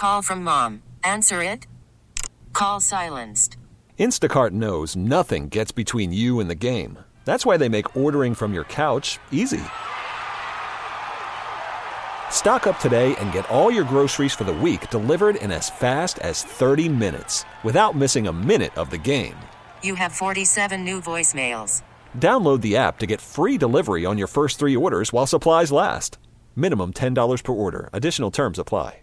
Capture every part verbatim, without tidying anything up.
Call from mom. Answer it. Call silenced. Instacart knows nothing gets between you and the game. That's why they make ordering from your couch easy. Stock up today and get all your groceries for the week delivered in as fast as thirty minutes without missing a minute of the game. You have forty-seven new voicemails. Download the app to get free delivery on your first three orders while supplies last. Minimum ten dollars per order. Additional terms apply.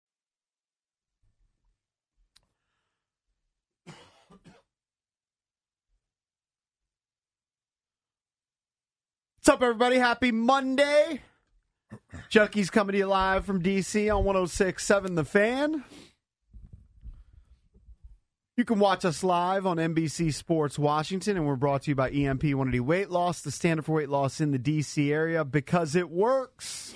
What's up, everybody? Happy Monday. Chucky's coming to you live from D C on one oh six point seven The Fan. You can watch us live on N B C Sports Washington, and we're brought to you by E M P one eighty Weight Loss, the standard for weight loss in the D C area because it works.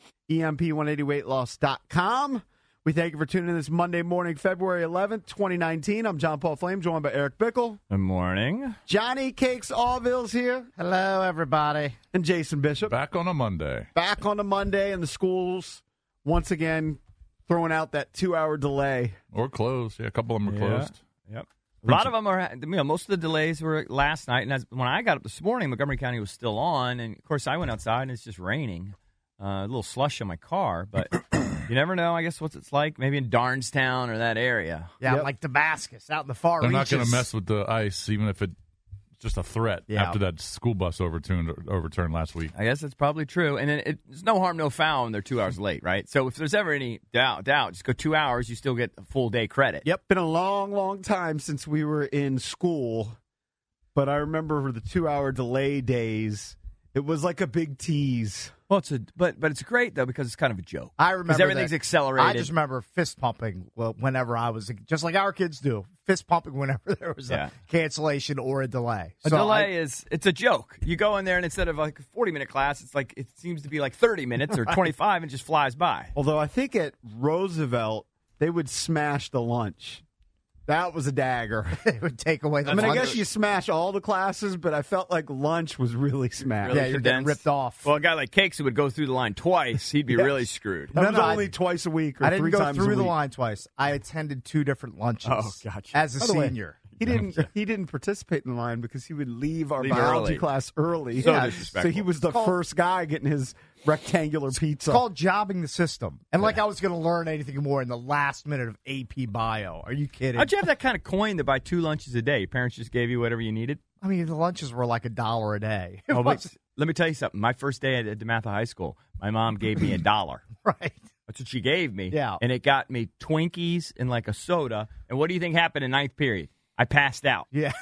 E M P one eighty weight loss dot com. We thank you for tuning in this Monday morning, February eleventh, twenty nineteen. I'm John Paul Flame, joined by Eric Bickle. Good morning. Johnny Cakes Allville's here. Hello, everybody. And Jason Bishop. Back on a Monday. Back on a Monday, and the schools, once again, throwing out that two-hour delay. Or closed. Yeah, a couple of them are Yeah. closed. Yep. A lot of them are, you know, most of the delays were last night. And as, when I got up this morning, Montgomery County was still on. And, of course, I went outside, and it's just raining. Uh, a little slush in my car. But you never know, I guess, what it's like. Maybe in Darnestown or that area. Yeah, Yep. like Damascus, out in the far They're reaches. not going to mess with the ice, even if it's just a threat Yeah. after that school bus overturned overturned last week. I guess that's probably true. And then it, it's no harm, no foul when they're two hours late, right? So if there's ever any doubt, doubt, just go two hours, you still get a full day credit. Yep, been a long, long time since we were in school, but I remember the two-hour delay days. It was like a big tease. Well, it's a, but but it's great, though, because it's kind of a joke. I remember Because everything's that- accelerated. I just remember fist pumping well, whenever I was, just like our kids do, fist pumping whenever there was Yeah. a cancellation or a delay. A So delay I- is, it's a joke. You go in there, and instead of like a forty-minute class, it's like, it seems to be like thirty minutes or twenty-five, and just flies by. Although I think at Roosevelt, they would smash the lunch. That was a dagger. it would take away the I mean, I lunch. guess you smash all the classes, but I felt like lunch was really smashed. Really Yeah, you're getting condensed. ripped off. Well, a guy like Cakes who would go through the line twice, he'd be Yes. really screwed. That No, was no, I- only twice a week or I didn't three go times a through the week. line twice. I attended two different lunches Oh, gotcha. as a By the way, senior. He didn't. He didn't participate in the line because he would leave our Leave biology early. class early. So Yeah, disrespectful. So he was the It's called- first guy getting his rectangular pizza. It's called jobbing the system. And like I was going to learn anything more in the last minute of A P Bio. Are you kidding? How'd you have that kind of coin to buy two lunches a day? Your parents just gave you whatever you needed? I mean, the lunches were like a dollar a day. It Oh, but was, let me tell you something. My first day at, at DeMatha High School, my mom gave me a dollar. right. That's what she gave me. Yeah. And it got me Twinkies and like a soda. And what do you think happened in ninth period? I passed out. Yeah.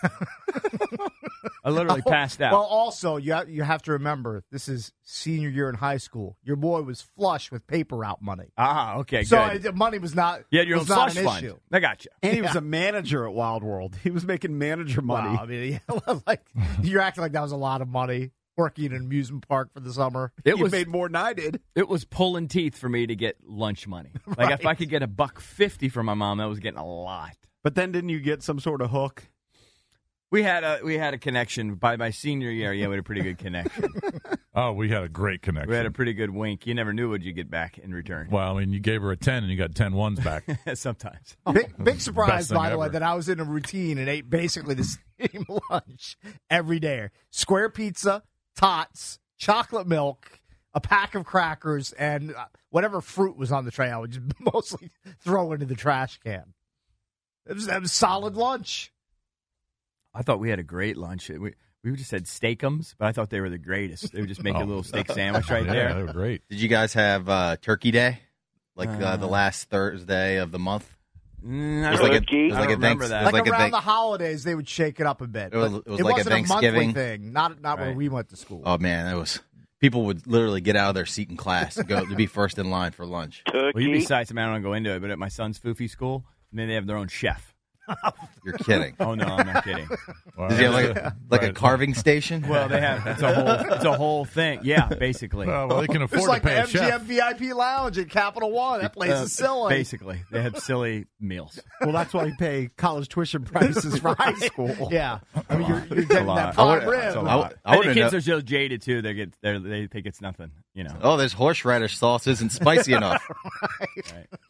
I literally passed out. Well, also, you have, you have to remember, this is senior year in high school. Your boy was flush with paper route money. ah, okay, So good. uh, money was not, You had your own was not slush an fund. issue. I got you. and he was a manager at Wild World. He was making manager money. Wow, I mean, yeah, like you're acting like that was a lot of money working in an amusement park for the summer. It he was made more than I did. it was pulling teeth for me to get lunch money. Like if I could get a buck fifty from my mom, that was getting a lot. But then didn't you get some sort of hook? We had a we had a connection by my senior year. Yeah, we had a pretty good connection. Oh, we had a great connection. We had a pretty good wink. You never knew what you get back in return. well, I mean, you gave her a ten and you got ten ones back. Sometimes. Big, big surprise, Best thing by the way, ever. that I was in a routine and ate basically the same lunch every day. Square pizza, tots, chocolate milk, a pack of crackers, and uh, whatever fruit was on the tray, I would just mostly throw into the trash can. It was, it was solid lunch. I thought we had a great lunch. We we just had steakums, but I thought they were the greatest. They would just make Oh. a little steak sandwich right yeah, there. they were great. Did you guys have uh, Turkey Day, like uh, Uh, the last Thursday of the month? Mm, I It was don't, like a, it was I like don't a remember thanks- that. It was Like, like a around thank- the holidays, they would shake it up a bit. It was- but it was like a wasn't monthly Thanksgiving. thing, not not when Right. we went to school. Oh man, it was. People would literally get out of their seat in class to go to be first in line for lunch. Well, you'd be psyched. I mean, I don't want to go into it, but at my son's foofy school, I mean, they have their own chef. You're kidding. Oh no, I'm not kidding. Well, Does he have like a, like a right. carving station? Well, they have it's a whole it's a whole thing. Yeah, basically. Well, well, they can It's afford like to pay the a M G M chef. V I P Lounge at Capital One. That place Uh, is silly. Basically, they have silly meals. Well, that's why you pay college tuition prices for high school. Yeah, I mean, you're, you're It's a getting lot. that I prime would've- rib. It's a I lot. would- I And the would've kids kno- are so jaded too. They get they they think it's nothing. You know. Oh, this horseradish sauce isn't spicy enough. Right.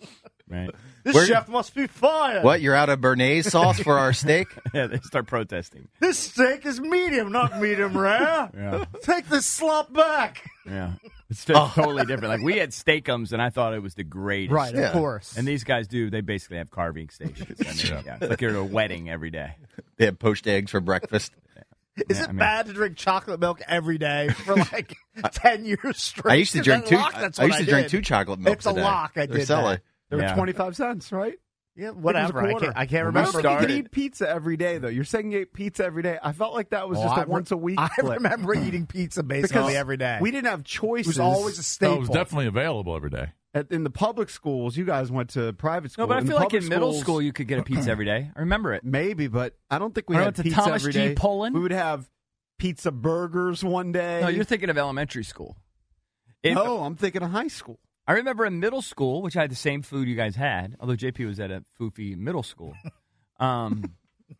Right. This Where- chef must be fired. What? You're out of Béarnaise sauce for our steak? Yeah, they start protesting. This steak is medium, not medium rare. Yeah. Take this slop back. Yeah. It's totally different. Like, we had Steakums, and I thought it was the greatest. Right, Yeah. of course. And these guys do. They basically have carving stations. I mean, yeah. It's like you're at a wedding every day. They have poached eggs for breakfast. Is Yeah, it I mean- bad to drink chocolate milk every day for like ten years straight? I used to 'Cause drink at two. Lock, that's I what used to I drink did. two chocolate milks It's a a day. lock. I They're did selling. that. They were Yeah. twenty-five cents, right? Yeah, I whatever. I quarter. can't, I can't I don't remember. think you started- can eat pizza every day, though. You're saying you ate pizza every day. I felt like that was Oh, just I a re- once a week. I flip. remember eating pizza basically Because every day. We didn't have it choices. was always a Oh, staple. it was definitely available every day. At, in the public schools. You guys went to private school. No, but I In the feel like public in middle schools- school you could get a pizza every day. I remember it. Maybe, but I don't think we I had went to pizza Thomas every G. day. Pullen. We would have pizza burgers one day. No, you're thinking of elementary school. It- No, I'm thinking of high school. I remember in middle school, which I had the same food you guys had, although J P was at a foofy middle school. Um,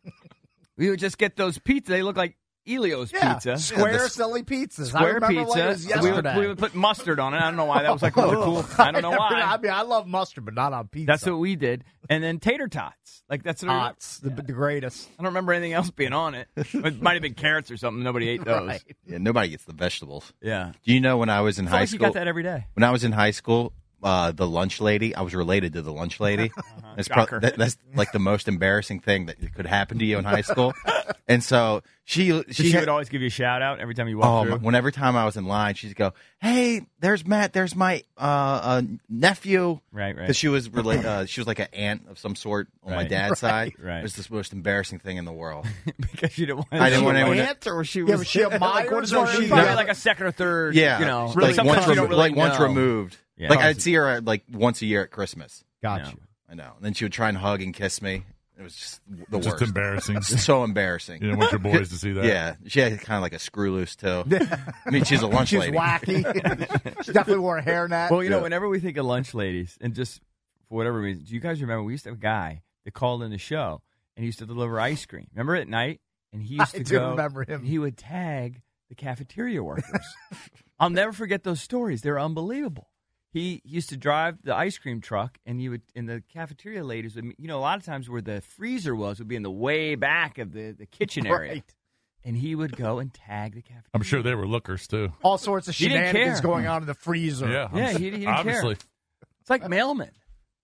we would just get those pizza. They look like Elio's yeah, pizza. square Yeah, the silly pizzas. I Square remember pizza. like it was we, would, yesterday. we would put mustard on it. I don't know why. That was like really cool. I don't know why. I mean, I love mustard, but not on pizza. That's what we did. And then tater tots. Like that's what I- Tots, the, the greatest. I don't remember anything else being on it. It might have been carrots or something. Nobody ate those. Right. Yeah, nobody gets the vegetables. Yeah. Do you know when I was in I feel high like you school? got that every day. When I was in high school, uh, the lunch lady, I was related to the lunch lady. It's pro- Shocker. that, that's like the most embarrassing thing that could happen to you in high school. And so she So she, she had- would always give you a shout out every time you walk Oh, through. my, whenever time I was in line, she'd go, "Hey, there's Matt. There's my uh, uh, nephew." Right, right. Because she was rela- uh, she was like an aunt of some sort on my Right. dad's side. right. It was the most embarrassing thing in the world. because you didn't want. I didn't want anyone to- Aunt, or she was, Yeah, was she a like, what is Myers her or she? Probably Yeah. like a second or third. Yeah, you know, really like sometimes once, you remo- don't really like once know. removed. Yeah. Like I'd see her uh, like once a year at Christmas. Got Yeah. you. I know. And then she would try and hug and kiss me. It was just the Just worst. embarrassing. It's so embarrassing. You didn't want your boys to see that. Yeah, she had kind of like a screw loose too. I mean, she's a lunch She's lady. wacky. She definitely wore a hairnet. Well, you know, Yeah. whenever we think of lunch ladies, and just for whatever reason, do you guys remember we used to have a guy that called in the show and he used to deliver ice cream? Remember at night? And he used I to do go. remember him. And he would tag the cafeteria workers. I'll never forget those stories. They're unbelievable. He used to drive the ice cream truck, and he would, and the cafeteria ladies would, you know, a lot of times where the freezer was would be in the way back of the, the kitchen area. Right. And he would go and tag the cafeteria. I'm sure they were lookers too. All sorts of He didn't shenanigans care. going on in the freezer. Yeah, I'm Yeah, s- he- he didn't care. obviously. It's like mailmen.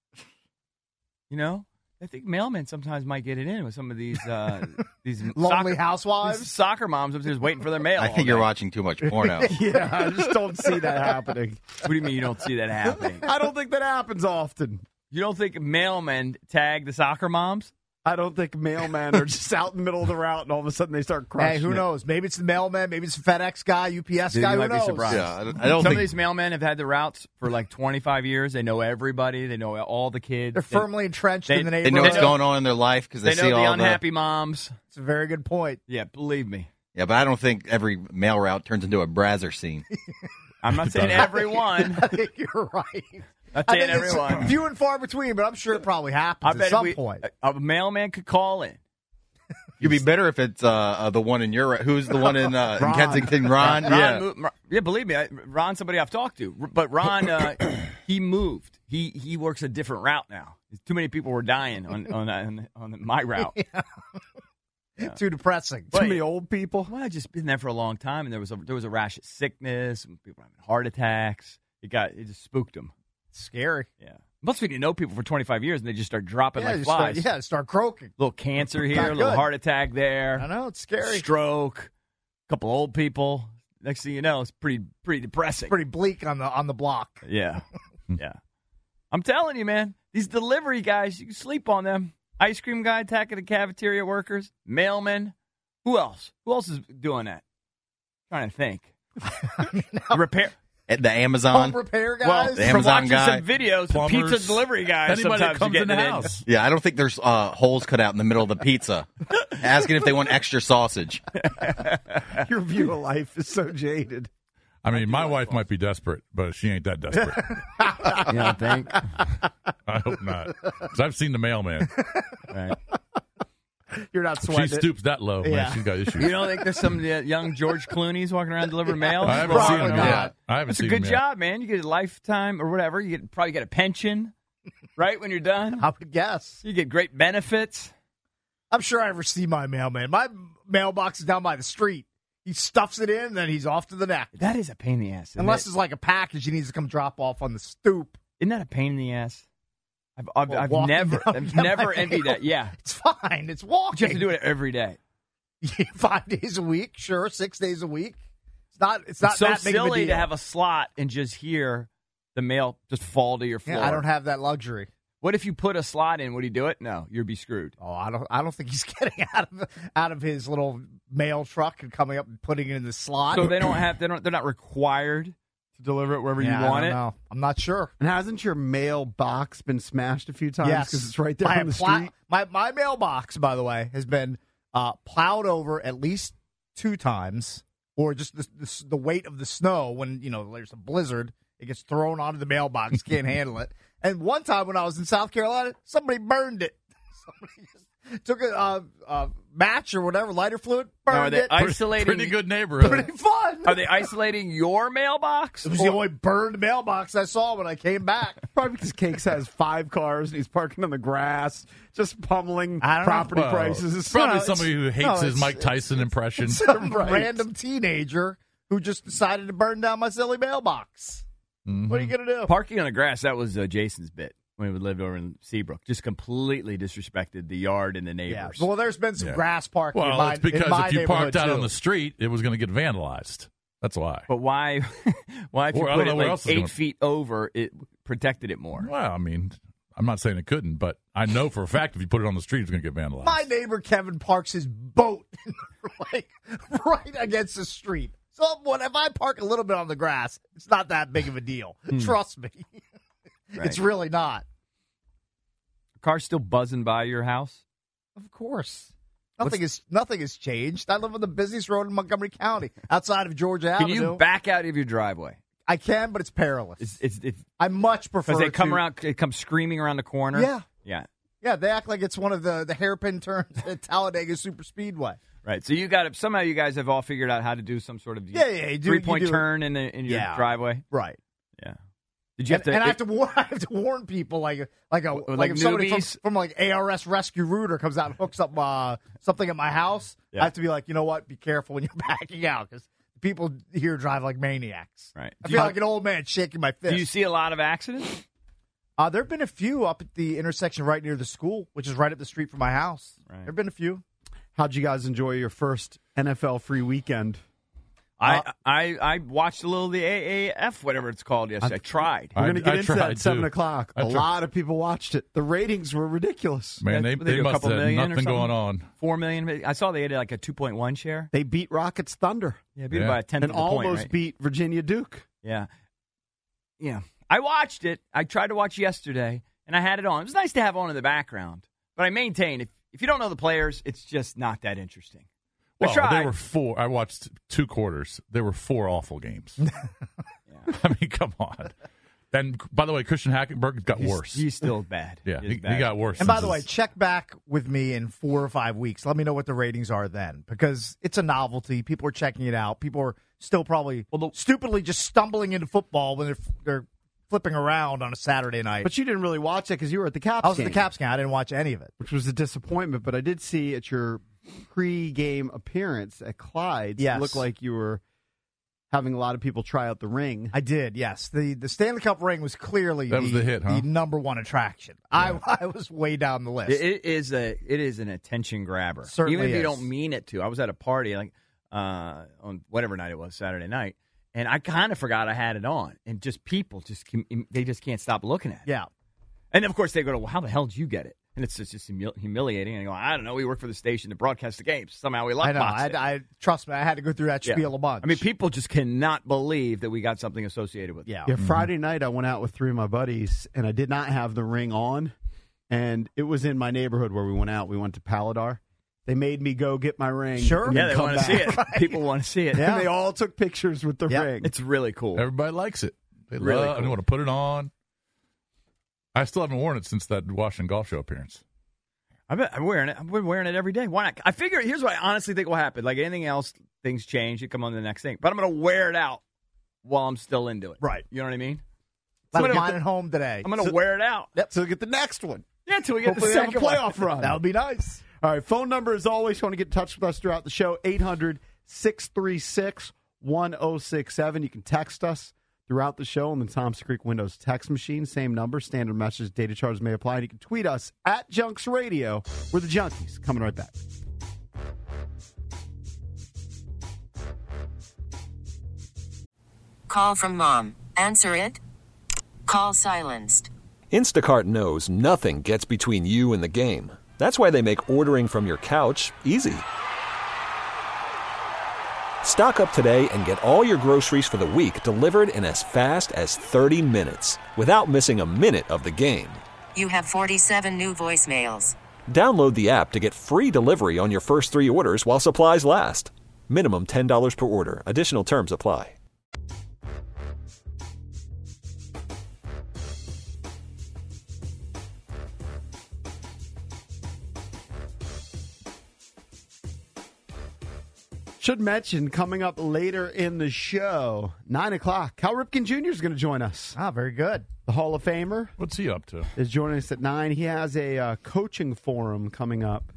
You know, I think mailmen sometimes might get it in with some of these uh, these Lonely soccer, housewives. these soccer moms upstairs waiting for their mail. I all think you're day. watching too much porno. Yeah, I just don't see that happening. What do you mean you don't see that happening? I don't think that happens often. You don't think mailmen tag the soccer moms? I don't think mailmen are just out in the middle of the route and all of a sudden they start crushing Hey, who it. knows? Maybe it's the mailman. Maybe it's the FedEx guy, U P S Dude, guy. you Who might be knows? surprised. Yeah, I don't, I don't Some think of these mailmen have had the routes for like twenty-five years. They know everybody. They know all the kids. They're They- firmly entrenched they- in the they neighborhood. know what's They know- going on in their life because they, They see know the all unhappy moms. It's a very good point. Yeah, believe me. the. Yeah, but I don't think every mail route turns into a Brazzer scene. I'm not saying everyone. I think you're right. Not I saying think it's everyone. few and far between, but I'm sure it probably I happens bet at if some we, point. a, a mailman could call in. You'd be better if it's uh, uh, the one in your. Who's the one in, uh, in Ron. Kensington? Ron. Ron yeah. moved, yeah, believe me, I, Ron's somebody I've talked to. But Ron, uh, he moved. He he works a different route now. Too many people were dying on on on, on my route. Too depressing. Too But- many old people. Well, I'd just been there for a long time, and there was a there was a rash of sickness, and people having heart attacks. It got it just spooked them. Scary. Yeah, must be to know people for twenty-five years, and they just start dropping Yeah, like you flies. start, yeah, start croaking. Little cancer here, Not a little good. heart attack there. I know it's scary. Stroke, couple old people. Next thing you know, it's pretty pretty depressing. Pretty bleak on the on the block. Yeah, yeah. I'm telling you, man, these delivery guys, you can sleep on them. Ice cream guy attacking the cafeteria workers, mailmen. Who else? Who else is doing that? trying to think. Repair. At the Amazon. Home repair Well, guys. The from Amazon watching guy. some videos, Plumbers. pizza delivery guys. Anybody that sometimes comes you in get the it house. Yeah, I don't think there's uh, holes cut out in the middle of the pizza. Asking if they want extra sausage. Your view of life is so jaded. I mean, my wife might be desperate, but she ain't that desperate. You don't think? I hope not. 'Cause I've seen the mailman. Right. You're not If she sweating it. stoops that low, Yeah. man, she's got issues. You don't think there's some uh, young George Clooney's walking around delivering mail? I haven't Probably seen him not. yet. I haven't That's a seen good him yet. job, man. You get a lifetime or whatever. You get probably get a pension. right when you're done. I would guess. You get great benefits. I'm sure I ever see my mailman. My mailbox is down by the street. He stuffs it in, then he's off to the next. That is a pain in the ass. Unless it? it's like a package he needs to come drop off on the stoop. Isn't that a pain in the ass? I've, I've, Well, I've walking never, down I've to get never my envied mail. that. Yeah, It's fine. It's walking. you have to do it every day. Five days a week, sure. Six days a week. It's not. It's not It's so that big of a silly deal. to have a slot and just hear the mail just fall to your floor. Yeah, I don't have that luxury. What if you put a slot in? Would he do it? No, you'd be screwed. Oh, I don't. I don't think he's getting out of out of his little mail truck and coming up and putting it in the slot. So they don't have. They don't. They're not required to deliver it wherever yeah, you want I it. don't know. I'm not sure. And hasn't your mailbox been smashed a few times? Yes, Because it's right there I on the have plow- street. My my mailbox, by the way, has been uh, plowed over at least two times, or just the, the the weight of the snow when you know there's a blizzard, it gets thrown onto the mailbox, can't handle it. And one time when I was in South Carolina, somebody burned it. Somebody just took a uh, uh, match or whatever, lighter fluid, Now, burned are they it. isolating? Pretty good neighborhood. Pretty fun. Are they isolating your mailbox? It was the only burned mailbox I saw when I came back. Probably because Cakes has five cars and he's parking on the grass, just pummeling I don't know. property Well, prices. Probably No, it's- somebody who hates no, his it's- Mike Tyson impression. Some Right. random teenager who just decided to burn down my silly mailbox. Mhm. What are you going to do? Parking on the grass. That was uh, Jason's bit when we lived over in Seabrook. Just completely disrespected the yard and the Yeah. neighbors. Well, there's been some Yeah. grass parking in Well, my, it's because in my if you parked out neighborhood, on too. the street, it was going to get vandalized. That's why. But why? Why if you Or I put don't it know where like else it's eight gonna- feet over, it protected it more? Well, I mean, I'm not saying it couldn't, but I know for a fact if you put it on the street, it's going to get vandalized. My neighbor Kevin parks his boat like right against the street. So what if I park a little bit on the grass? It's not that big of a deal. Trust me. It's really not. Car still buzzing by your house? Of course. Nothing is nothing has changed. I live on the busiest road in Montgomery County, outside of Georgia Can Avenue. you back out of your driveway? I can, but it's perilous. It's it's it's I much prefer because they come to- around, they come screaming around the corner. Yeah. yeah, Yeah, they act like it's one of the, the hairpin turns at Talladega Super Speedway. right. So you got it. Somehow you guys have all figured out how to do some sort of Yeah, yeah, you do- three point you do it. turn in the, in your Yeah. driveway. Right. Yeah. Did you have and, to? and I it- have to warn I have to warn people like like a like, like if somebody from, newbies? from like A R S Rescue Rooter comes out and hooks up uh, something at my house. Yeah. I have to be like, you know what? Be careful when you're backing out because people here drive like maniacs. Right. I Do feel you- like an old man shaking my fist. do you see a lot of accidents? Uh, there have been a few up at the intersection right near the school, which is right up the street from my house. Right. There have been a few. How'd you guys enjoy your first N F L free weekend? I, Uh, I I watched a little of the A A F, whatever it's called yesterday. I, tried. We're I- going to get I into that tried, at seven too. o'clock. I A tried. lot of people watched it. The ratings were ridiculous. Man, they, They they do a must couple have million or nothing something? going on. Four million. I saw they had like a two point one share. They beat Rockets Thunder Yeah, beat Yeah. it by a tenth and of a almost point. Right? beat Virginia Duke. Yeah, yeah. I watched it. I tried to watch yesterday, and I had it on. It was nice to have on in the background, but I maintain if if you don't know the players, it's just not that interesting. I Well, tried. there were four. I watched two quarters. There were four awful games. I mean, come on. And by the way, Christian Hackenberg got He's- worse. He's still bad. yeah, He's he, he bad. got worse. And by since the way, his- check back with me in four or five weeks. Let me know what the ratings are then, because it's a novelty. People are checking it out. People are still probably Well, the- stupidly just stumbling into football when they're they're flipping around on a Saturday night. But you didn't really watch it because you were at the Caps I was at game, the Caps game. I didn't watch any of it. which was a disappointment. But I did see at your pre-game appearance at Clyde's, Yes. it looked like you were having a lot of people try out the ring. I did, yes. The the Stanley Cup ring was clearly That was the hit, huh? the number one attraction. I I was way down the list. It, it is a it is an attention grabber. Certainly Even if you is. don't mean it to. I was at a party like uh, on whatever night it was, Saturday night, and I kind of forgot I had it on, and just people just can, they just can't stop looking at it. yeah. And of course they go, well, how the hell did you get it? And it's just, just humil- humiliating. And I go, I don't know. We work for the station to broadcast the games. Somehow we luck I know. boxed I, it. I trust me. I had to go through that Yeah. spiel a bunch. I mean, people just cannot believe that we got something associated with it. yeah. Yeah, Friday night I went out with three of my buddies, and I did not have the ring on. And it was in my neighborhood where we went out. We went to Paladar. They made me go get my ring. Sure. and Yeah, then they come want to see it. back. People want to see it. Yeah. And they all took pictures with the Yep. ring. It's really cool. everybody likes it. They Really love. cool. They want to put it on. I still haven't worn it since that Washington Golf Show appearance. I've been, I'm wearing it. I've been wearing it every day. Why not? I figure, here's what I honestly think will happen. Like anything else, things change. You come on to the next thing. But I'm going to wear it out while I'm still into it. Right. You know what I mean? It's Left gonna- mine at home today. I'm going to wear it out. Yep. So get the next one. Yeah, until we get Hopefully the they have a second playoff one. run. That would be nice. All right, phone number as always. If you want to get in touch with us throughout the show, eight hundred, six three six, one oh six seven. You can text us throughout the show on the Thompson Creek Windows text machine. Same number, standard message, data charges may apply. And you can tweet us at Junks Radio. We're the Junkies. Coming right back. Call from mom. Answer it. Call silenced. Instacart knows nothing gets between you and the game. That's why they make ordering from your couch easy. Stock up today and get all your groceries for the week delivered in as fast as thirty minutes without missing a minute of the game. You have forty-seven new voicemails. Download the app to get free delivery on your first three orders while supplies last. Minimum ten dollars per order. Additional terms apply. Should mention, coming up later in the show, nine o'clock, Cal Ripken Junior is going to join us. Ah, very good. The Hall of Famer What's he up to? is joining us at nine. He has a uh, coaching forum coming up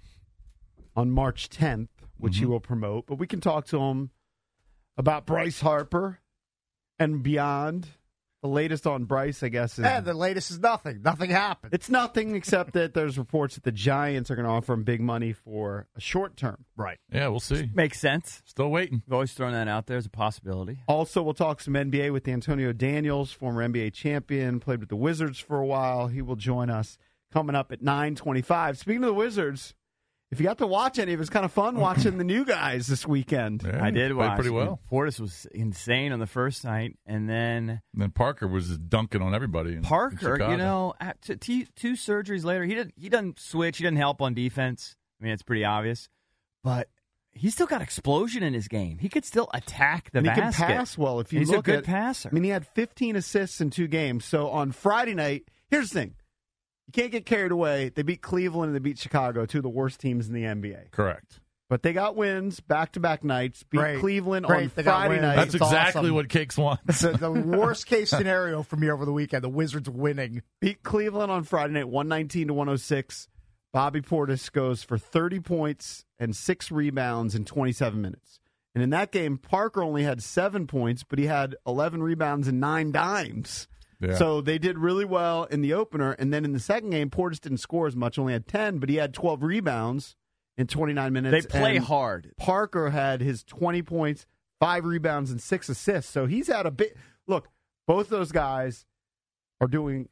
on March tenth, which he will promote. But we can talk to him about Bryce Harper and beyond. The latest on Bryce, I guess, is Yeah, the latest is nothing. Nothing happened. it's nothing except that there's reports that the Giants are going to offer him big money for a short term. Right. Yeah, we'll see. Makes sense. Still waiting. We've always thrown that out there as a possibility. Also, we'll talk some N B A with Antonio Daniels, former N B A champion, played with the Wizards for a while. He will join us coming up at nine twenty-five. Speaking of the Wizards, if you got to watch any of it, it's kind of fun watching the new guys this weekend. Yeah, I did played watch. pretty well. Portis was insane on the first night, and then And then Parker was just dunking on everybody. in- in Parker, Chicago. you know, at t- t- two surgeries later, he didn't he doesn't switch. He doesn't help on defense. I mean, it's pretty obvious, but he's still got explosion in his game. He could still attack the And he can basket. pass well. If you He's look a good at, passer. I mean, he had fifteen assists in two games. So on Friday night, here's the thing. You can't get carried away. They beat Cleveland and they beat Chicago, two of the worst teams in the N B A. Correct. But they got wins back-to-back nights. Beat Great. Cleveland Great. on They got Friday wins. night. That's It's exactly awesome. what Cakes wants. the, the worst case scenario for me over the weekend, the Wizards winning. Beat Cleveland on Friday night, one nineteen to one oh six. Bobby Portis goes for thirty points and six rebounds in twenty-seven minutes. And in that game, Parker only had seven points, but he had eleven rebounds and nine dimes. Yeah. So they did really well in the opener. And then in the second game, Portis didn't score as much, only had ten, but he had twelve rebounds in twenty-nine minutes. They play And hard. Parker had his twenty points, five rebounds, and six assists. So he's had a bit. Look, both those guys are doing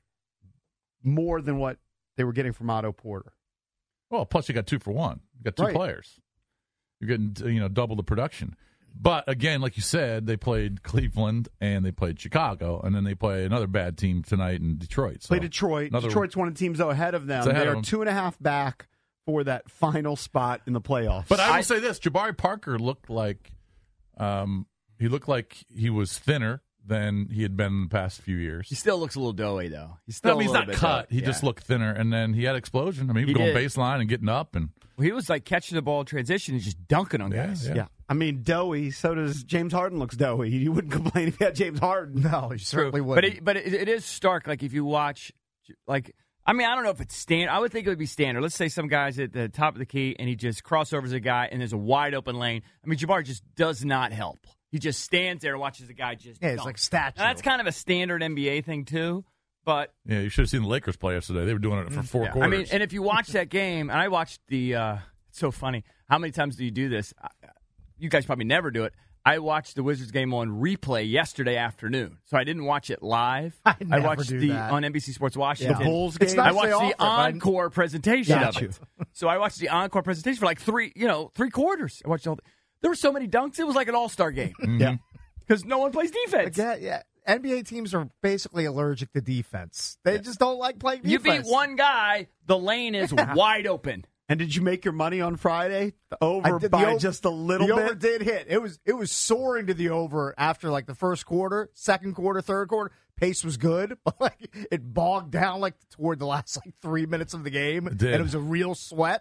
more than what they were getting from Otto Porter. Well, plus you got two for one. You got two Right. players. You're getting you know double the production. But again, like you said, they played Cleveland and they played Chicago, and then they play another bad team tonight in Detroit. So Play Detroit. another- Detroit's one of the teams though ahead of them. It's ahead They of are them. two and a half back for that final spot in the playoffs. But I will I- say this: Jabari Parker looked like um, he looked like he was thinner than he had been in the past few years. He still looks a little doughy, though. He's No, still I mean, he's a little not bit cut. doughy. He just Yeah. looked thinner, and then he had explosion. I mean, he was He going did. baseline and getting up, and Well, he was like catching the ball in transition and just dunking on yeah, guys. yeah. yeah, I mean doughy. So does James Harden. Looks doughy. You wouldn't complain if you had James Harden. No, you certainly But wouldn't. it, but it, it is stark. Like if you watch, like I mean, I don't know if it's standard. I would think it would be standard. Let's say some guy's at the top of the key and he just crossovers a guy and there's a wide open lane. I mean, Jabari just does not help. He just stands there and watches the guy just. yeah, it's dunk. like statue. Now, that's kind of a standard N B A thing too. But Yeah, you should have seen the Lakers play yesterday. They were doing it for four yeah, I quarters. mean, and if you watch that game, and I watched the. Uh, it's so funny. How many times do you do this? I, you guys probably never do it. I watched the Wizards game on replay yesterday afternoon, so I didn't watch it live. I never watched do the that. on N B C Sports The Washington. Bulls It's game. not- I watched they the offer, but I- encore presentation Got of you. it. So I watched the encore presentation for like three, you know, three quarters. I watched all. The, there were so many dunks. It was like an all star game Yeah. because no one plays defense. Again, yeah. N B A teams are basically allergic to defense. They just don't like playing You defense. beat one guy, the lane is wide open. And did you make your money on Friday? I Over did the by over- just a little the bit. over did hit. It was it was soaring to the over after like the first quarter, second quarter, third quarter. Pace was good, but like it bogged down like toward the last like three minutes of the game, It did. and it was a real sweat.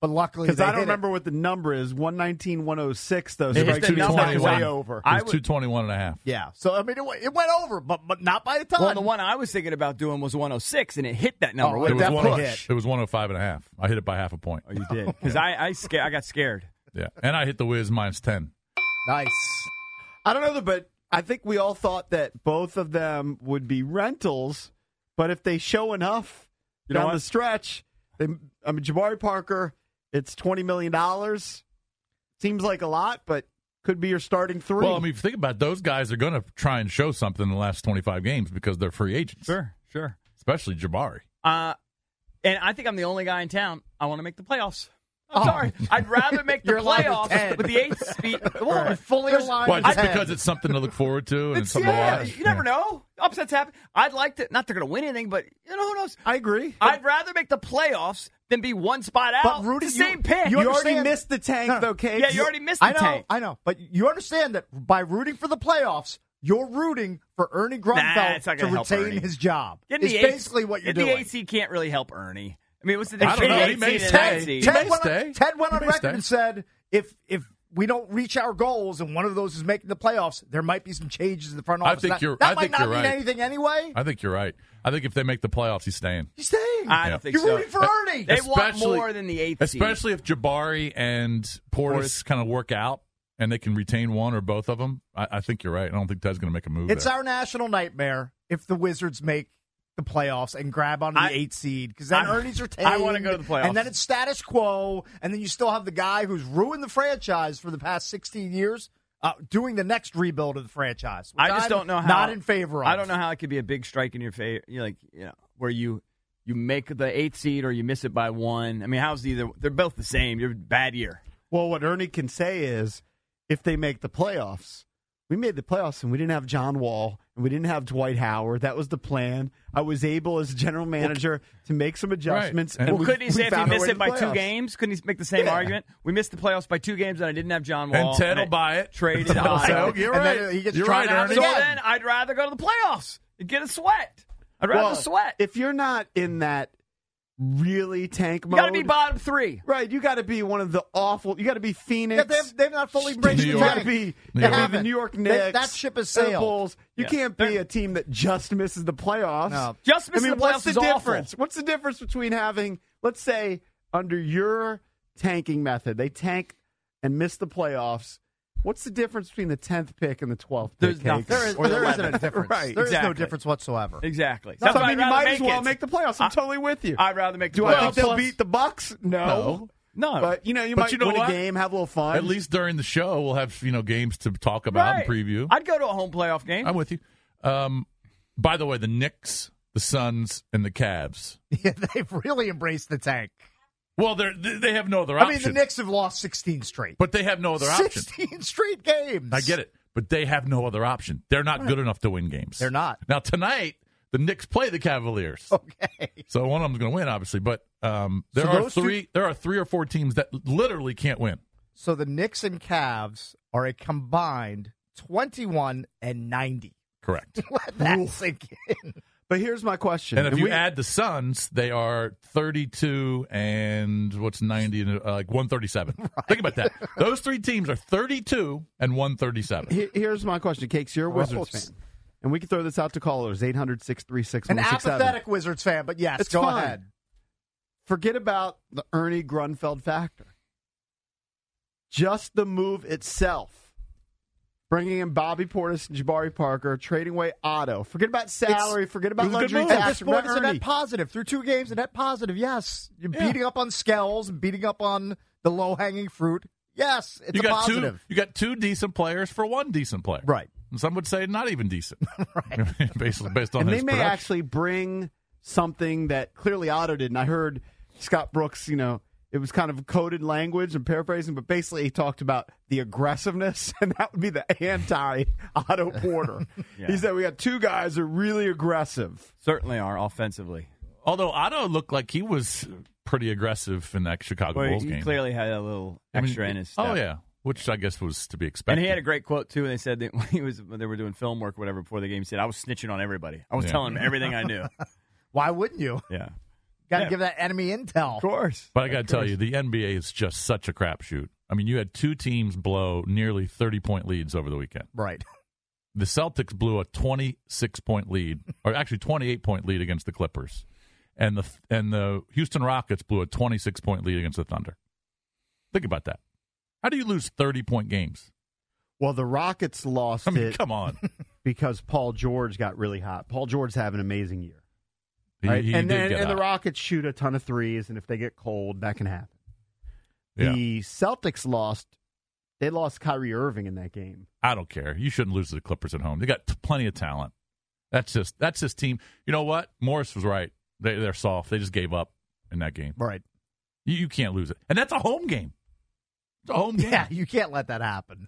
But luckily, Because they I don't hit remember what the number is. one nineteen, one oh six, though. It hit Strikes the me number as because way I- over. It I was would- two twenty-one and a half. it. Yeah. So I mean, it, went- it went over, but but not by a ton. Well, the one I was thinking about doing was one oh six, and it hit that number. Oh, What It did was, that definitely one, push? hit. it was one oh five and a half. I hit it by half a point. Oh, you did? Because I I, sca- I got scared. Yeah. And I hit the Wiz minus ten. Nice. I don't know, but I think we all thought that both of them would be rentals. But if they show enough You know down what? the stretch, they, I mean, Jabari Parker, it's twenty million dollars. Seems like a lot, but could be your starting three. Well, I mean, if you think about it, those guys are going to try and show something in the last twenty-five games because they're free agents. Sure, sure. Especially Jabari. Uh, and I think I'm the only guy in town. I want to make the playoffs. I'm Oh. sorry. I'd rather make the You're allowed playoffs ten. with the eighth speed. Well, You're fully there's- aligned. Why, with just ten. because it's something to look forward to and It's, something yeah, to watch? you never Yeah. know. Upsets happen. I'd like to. Not they're going to win anything, but you know who knows. I agree. I'd rather make the playoffs than be one spot out. But Rudy, the you- same pick. you already understand- missed the tank, No, no. though, Cakes. yeah, you already missed the I know, tank. I know, but you understand that by rooting for the playoffs, you're rooting for Ernie Nah, Grunfeld it's not to gonna help retain Ernie. his job. Getting It's the eighth- basically what you're getting doing. The eight seed can't really help Ernie. I mean, what's the I difference don't know. between He the may eight seed and stay. nine seed? He Ted may went, stay. on, Ted went He on may record stay. and said, if if we don't reach our goals and one of those is making the playoffs, there might be some changes in the front I office. think that, you're- that I might think not you're mean right. anything anyway. I think you're right. I think if they make the playoffs, he's staying. He's staying. I Yeah. don't think You're so. rooting for Ernie. They want Especially- more than the eighth seed. Especially if Jabari and Portis, Portis. kind of work out and they can retain one or both of them. I, I think you're right. I don't think Ted's going to make a move It's there. our national nightmare if the Wizards make the playoffs and grab onto the I- eighth seed because then I- Ernie's retained. I wanna go to the playoffs. and then it's status quo, and then you still have the guy who's ruined the franchise for the past sixteen years uh, doing the next rebuild of the franchise. which I just I'm don't know how. Not in favor of. I don't know how it could be a big strike in your favor. You know, like you know, where you you make the eighth seed or you miss it by one. I mean, how's either? They're both the same. You're a bad year. Well, what Ernie can say is, if they make the playoffs, we made the playoffs and we didn't have John Wall and we didn't have Dwight Howard. That was the plan. I was able, as general manager, to make some adjustments. Right. And Well, we- Couldn't he we say if he found our missed way it to by the two playoffs. games? Couldn't he make the same Yeah. argument? We missed the playoffs by two games and I didn't have John Wall. And Ted will I buy it. Traded Ted will say, Otto. "Oh, you're And right. then he gets You're tried right, out Ernie." So again. then I'd rather go to the playoffs and get a sweat. I'd rather Well, sweat. If you're not in that really tank You mode, got to be bottom three. right? You got to be one of the awful. You got to be Phoenix. Yeah, they've, they've not fully embraced New the You York. got to tank. be, New you York. gotta be the New York They- Knicks. that ship has the sailed. Bulls. You Yeah. can't be a team that just misses the playoffs. No. Just I missing mean, the playoffs what's the is awful. difference? What's the difference between having, let's say, under your tanking method, they tank and miss the playoffs? What's the difference between the tenth pick and the twelfth pick? There's nothing. Cakes? There, is, Or the there isn't a eleventh. difference. Right, There is no exactly. difference whatsoever. Exactly. So, That's I why mean, I'd you rather might as make well it. make the playoffs. I'm I- totally with you. I'd rather make the Do playoffs. I think they'll Plus- beat the Bucks? No. No. No. But, you know, you But might you know win what? a game, have a little fun. At least during the show, we'll have you know games to talk about Right. and preview. I'd go to a home playoff game. I'm with you. Um, by the way, the Knicks, the Suns, and the Cavs. Yeah, they've really embraced the tank. Well, they they have no other I option. mean, the Knicks have lost sixteen straight. but they have no other option. sixteen straight games. I get it, but they have no other option. They're not good enough to win games. They're not. Now tonight, the Knicks play the Cavaliers, Okay. so one of them's going to win, obviously. But um, there So are those two- three. There are three or four teams that literally can't win. So the Knicks and Cavs are a combined twenty-one and ninety. Correct. Let that sink in. But here's my question. And if And you we- add the Suns, they are thirty-two and what's ninety and uh, like one thirty-seven. Think about that. Those three teams are thirty-two and one thirty-seven. He- here's my question, Cakes. You're a Wizards Gross. fan. And we can throw this out to callers, eight hundred, six three six, An one six seven. apathetic Wizards fan, but yes, It's go fine. ahead. Forget about the Ernie Grunfeld factor. Just the move itself. Bringing in Bobby Portis and Jabari Parker, trading away Otto. Forget about salary. forget about it was a good luxury move. At tax. this point, Forget it's a Ernie. net positive. Through two games, a net positive, yes. You're Yeah. beating up on Skells and beating up on the low-hanging fruit. Yes, it's you a got positive. two. You got two decent players for one decent player. Right. And some would say not even decent. Right. Basically, based on And his they may production. actually bring something that clearly Otto did. And I heard Scott Brooks, you know, it was kind of coded language and paraphrasing, but basically he talked about the aggressiveness, and that would be the anti-Otto Porter. Yeah. He said we got two guys that are really aggressive. Certainly are offensively. Although Otto looked like he was pretty aggressive in that Chicago Well, Bulls he game. clearly had a little I mean, extra in his step. Oh yeah, which I guess was to be expected. And he had a great quote too. And they said that when he was when they were doing film work, or whatever, before the game, he said, "I was snitching on everybody. I was Yeah. telling them everything I knew." Why wouldn't you? Yeah, Got to Yeah. give that enemy intel. Of course. But I got to tell you, the N B A is just such a crapshoot. I mean, you had two teams blow nearly thirty-point leads over the weekend. Right. The Celtics blew a twenty-six point lead, or actually twenty-eight point lead against the Clippers, and the and the Houston Rockets blew a twenty-six point lead against the Thunder. Think about that. How do you lose thirty point games? Well, the Rockets lost I mean, it come on. because Paul George got really hot. Paul George's having an amazing year. He, Right? he and did then, get and the hot. Rockets shoot a ton of threes, and if they get cold, that can happen. Yeah. The Celtics lost. They lost Kyrie Irving in that game. I don't care. You shouldn't lose to the Clippers at home. They got t- plenty of talent. That's just that's his team. You know what? Morris was right. They, they're soft. They just gave up in that game. Right. You, you can't lose it, and that's a home game. It's a home game Yeah, you can't let that happen.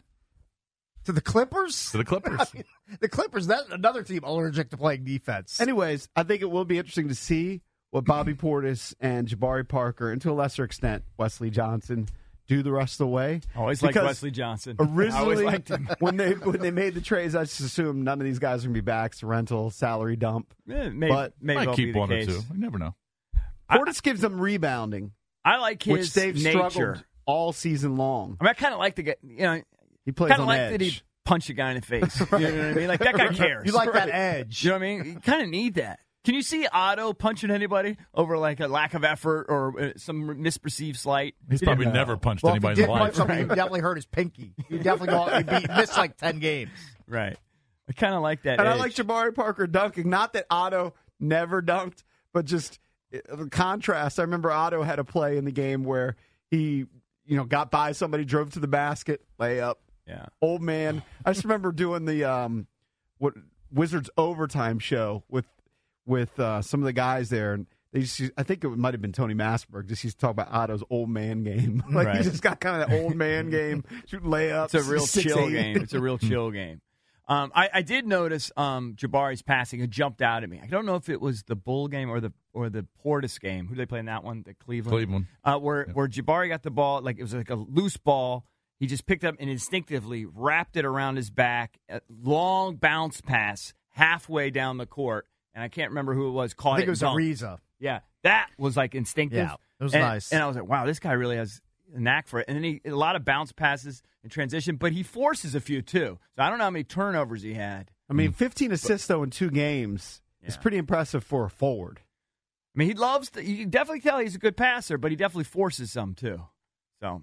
To the Clippers? to the Clippers. I mean, the Clippers, that's another team allergic to playing defense. Anyways, I think it will be interesting to see what Bobby Portis and Jabari Parker, and to a lesser extent Wesley Johnson, do the rest of the way. Always like Because Wesley Johnson. I always Originally, liked him. when they when they made the trades, I just assumed none of these guys are going to be back. It's a rental, salary dump. Eh, may, But may Might well keep be the one or case. two. You never know. Portis gives them rebounding, I like his which they've nature. struggled all season long. I mean, I kind of like the guy. You know, He plays kind of on like edge. that he punch a guy in the face. You know what I mean? Like that guy cares. you like that edge. You know what I mean? You kind of need that. Can you see Otto punching anybody over like a lack of effort or uh, some misperceived slight? He's He probably didn't- never punched Well, if he anybody in did his punch life. somebody, he definitely hurt his pinky. He definitely go, he beat, missed like ten games. Right. I kind of like that. And I edge. like Jabari Parker dunking. Not that Otto never dunked, but just uh, the contrast. I remember Otto had a play in the game where he, you know, got by somebody, drove to the basket, layup. Yeah. Old man. I just remember doing the um, what Wizards overtime show with with uh, some of the guys there, and they just, I think it might have been Tony Massenberg. Just used to talk about Otto's old man game. Like Right. he just got kind of that old man game, shooting layups. It's a real six, chill eight. game. It's a real chill game. Um, I, I did notice um, Jabari's passing. It jumped out at me. I don't know if it was the Bull game or the or the Portis game. Who did they play in that one? The Cleveland. Cleveland. Uh, where where Jabari got the ball, like it was like a loose ball. He just picked up and instinctively wrapped it around his back. A long bounce pass halfway down the court, and I can't remember who it was. Caught I think it was and dunked. Ariza. Yeah, that was like instinctive. Yeah, it was and, nice. And I was like, wow, this guy really has a knack for it. And then he a lot of bounce passes in transition, but he forces a few too. So I don't know how many turnovers he had. I mean, fifteen assists though in two games is Yeah. pretty impressive for a forward. I mean, he loves. To, you can definitely tell he's a good passer, but he definitely forces some too. So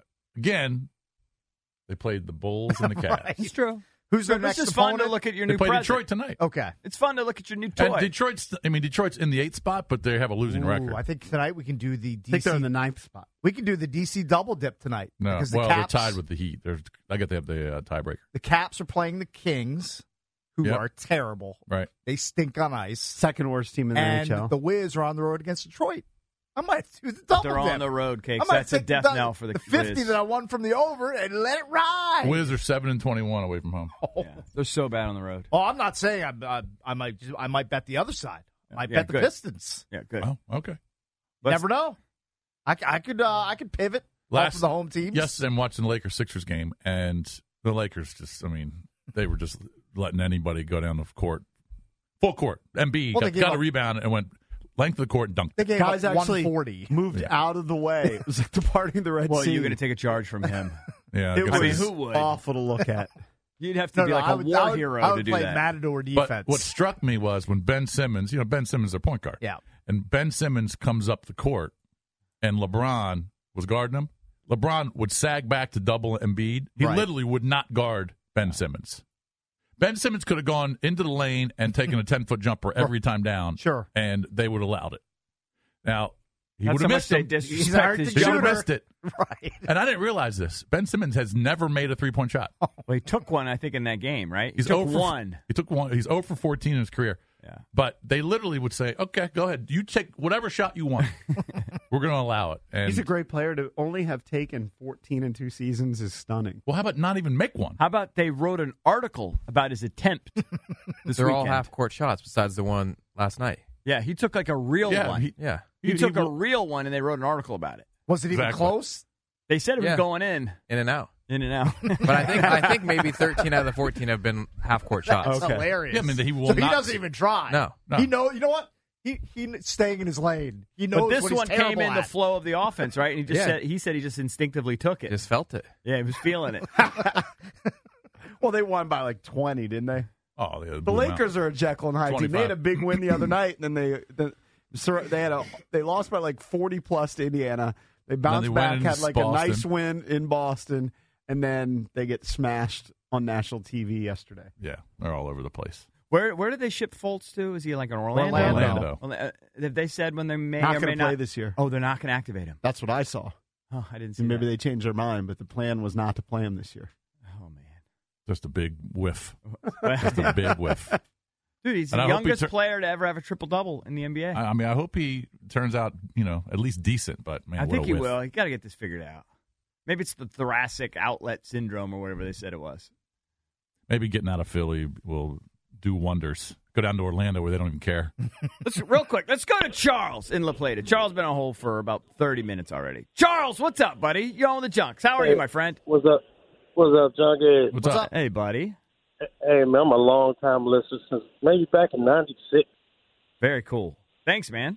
Again, they played the Bulls and the Cavs. Right. it's true. Who's their It's next just fun to opponent? look at your They new play present. Detroit tonight. Okay. It's fun to look at your new toy. And Detroit's, I mean, Detroit's in the eighth spot, but they have a losing Ooh, record. I think tonight we can do the I D think C. they're in the ninth spot. we can do the D C double dip tonight. No, because the well, Caps, they're tied with the Heat. There's, I got to have the uh, tiebreaker. the Caps are playing the Kings, who Yep. are terrible. Right. They stink on ice. Second worst team in the And N H L. the Wiz are on the road against Detroit. I might do the double They're dip. on the road, I Cakes. might That's a take death the, knell for the, the fifty Wiz. that I won from the over and let it ride. Wiz are seven and twenty-one away from home. Oh. Yeah, they're so bad on the road. Well, I'm not saying I, I, I might. I might bet the other side. I might Yeah, bet the good. Pistons. Yeah, good. Oh, okay. Let's- Never know. I, c- I could. Uh, I could pivot off Last of the home teams. Yesterday, I'm watching the Lakers Sixers game, and the Lakers just, I mean, they were just letting anybody go down the court, full court. Embiid Well, they got, gave got a up- rebound and went length of the court and dunked. They gave Guys up actually one forty. moved Yeah. out of the way. It was like departing the Red Well, Sea. you're going to take a charge from him. Yeah, It good was for mean, you. who would? awful to look at. You'd have to No, be no, like I a would, war I would, hero I would to do play that. Matador But defense. what struck me was when Ben Simmons, you know, Ben Simmons, their point guard. Yeah. And Ben Simmons comes up the court, and LeBron was guarding him. LeBron would sag back to double Embiid. He Right. literally would not guard Ben Simmons. Ben Simmons could have gone into the lane and taken a ten-foot jumper every time down. Sure. And they would have allowed it. Now, he That's would how have much missed they him. disrespect He's an his Arctic He would shooter. have shooter. missed it. Right. And I didn't realize this. Ben Simmons has never made a three-point shot. Well, he took one, I think, in that game, right? He He's took zero for, one. He took one. He's zero for fourteen in his career. Yeah. But they literally would say, "Okay, go ahead. You take whatever shot you want. We're going to allow it." And He's a great player. To only have taken fourteen in two seasons is stunning. well, how about not even make one? How about they wrote an article about his attempt this They're all weekend? half court shots besides the one last night. Yeah, he took like a real Yeah, one. He, he- Yeah. he- took he- a real one, and they wrote an article about it. Was it even Exactly. close? They said it was Yeah. going in, In and out. in and out. But I think I think maybe thirteen out of the fourteen have been half court shots. That's Okay. hilarious. Yeah, I mean, he will so he not- doesn't even try. No, no. He know. You know what? He he staying in his lane. He knows But this what he's one came terrible in the at. flow of the offense, right? And he just Yeah. said he said he just instinctively took it. Just felt it. Yeah, he was feeling it. Well, they won by like twenty, didn't they? Oh, yeah, The Lakers are a Jekyll and Hyde team. They had a twenty-five. big win the other night, and then they the, so they had a they lost by like forty plus to Indiana. They bounced they back, went had in like a Boston. nice win in Boston, and then they get smashed on national T V yesterday. Yeah, they're all over the place. Where where did they ship Fultz to? Is he like in Orlando? Orlando. Well, uh, have they said when they may Not or going may to play not? this year. Oh, they're not going to activate him. That's what I saw. Oh, I didn't see And maybe that. they changed their mind, but the plan was not to play him this year. Oh man, Just a big whiff. Just a big whiff. dude, he's And the I hope he youngest tur- player to ever have a triple double in the N B A. I, I mean, I hope he turns out, you know, at least decent. But man, I what think a he whiff. will. You got to get this figured out. Maybe it's the thoracic outlet syndrome or whatever they said it was. Maybe getting out of Philly will do wonders. Go down to Orlando where they don't even care. Let's real quick. Let's go to Charles in La Plata. Charles been on hold for about thirty minutes already. Charles, what's up, buddy? You're on the Junks. How are you, my friend? What's up? What's up, Junkie? What's, up? Hey, buddy. Hey, man, I'm a long time listener since maybe back in ninety-six. Very cool. Thanks, man.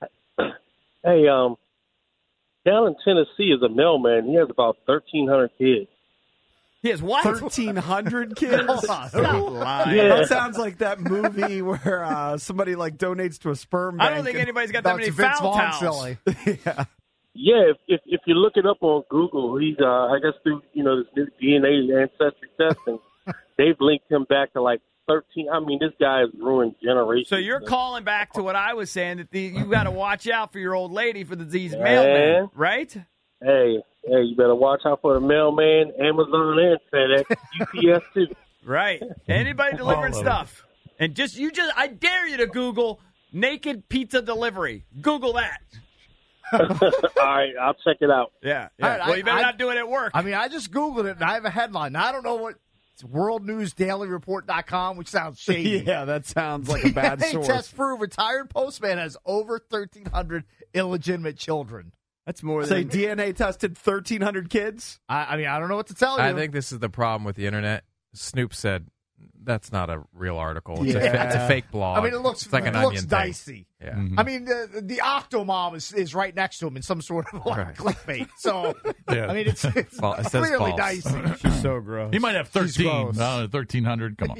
Hey, um, down in Tennessee is a mailman. He has about thirteen hundred kids. He has what? thirteen hundred kids? Stop lying. Yeah. That sounds like that movie where uh, somebody like donates to a sperm bank. I don't think and- anybody's got that That's many Vince foul Vaughn towels. silly. yeah. Yeah, if, if if you look it up on Google, he's uh, I guess through you know this new D N A ancestry testing, they've linked him back to like thirteen. I mean, this guy has ruined generations. So you're calling back to what I was saying, that the, you got to watch out for your old lady for the, these Man. mailmen, right? Hey, hey, you better watch out for the mailman, Amazon, and FedEx, U P S too. Right. Anybody delivering All of stuff. And just, you just, I dare you to Google naked pizza delivery. Google that. All right, I'll check it out. Yeah. yeah. All right, well, I- you better I- not do it at work. I mean, I just Googled it, and I have a headline. Now, I don't know what it's world news daily report dot com, which sounds shady. Yeah, that sounds like a bad D N A source. test prove retired postman has over thirteen hundred illegitimate children. That's more Say than... D N A tested thirteen hundred kids? I, I mean, I don't know what to tell you. I think this is the problem with the internet. Snoop said that's not a real article. It's, a, Yeah. fa- it's a fake blog. I mean, it looks it's like it an looks onion thing. dicey. Yeah. Mhm. I mean, the, the Octomom is, is right next to him in some sort of like Right. clickbait. So, Yeah. I mean, it's, it's Fal- it says clearly false. dicey. She's so gross. He might have She's thirteen. gross. No, thirteen hundred. Come on.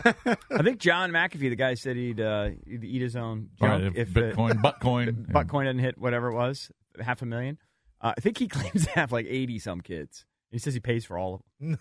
I think John McAfee, the guy, said he'd, uh, he'd eat his own All junk right, if Bitcoin, Buttcoin. Uh, Buttcoin doesn't hit whatever it was, half a million. Uh, I think he claims to have like eighty-some kids. He says he pays for all of them.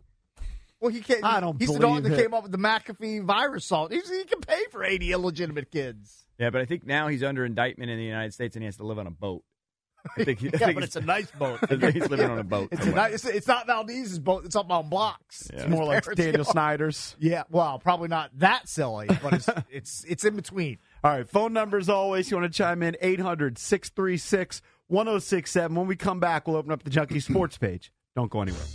Well, he can't. I don't He's the dog believe that it. came up with the McAfee virus salt. He's, he can pay for eighty illegitimate kids. Yeah, but I think now he's under indictment in the United States and he has to live on a boat. I think, I Yeah, think but it's a nice boat. I think he's living on a boat. It's, a somewhere. nice, it's, it's not Valdez's boat. It's up on blocks. Yeah. It's more like Parents Daniel go- Snyder's. Yeah, well, probably not that silly, but it's it's it's in between. All right, phone number as always. You want to chime in, eight hundred, six three six, one oh six seven. When we come back, we'll open up the Junkie Sports page. Don't go anywhere.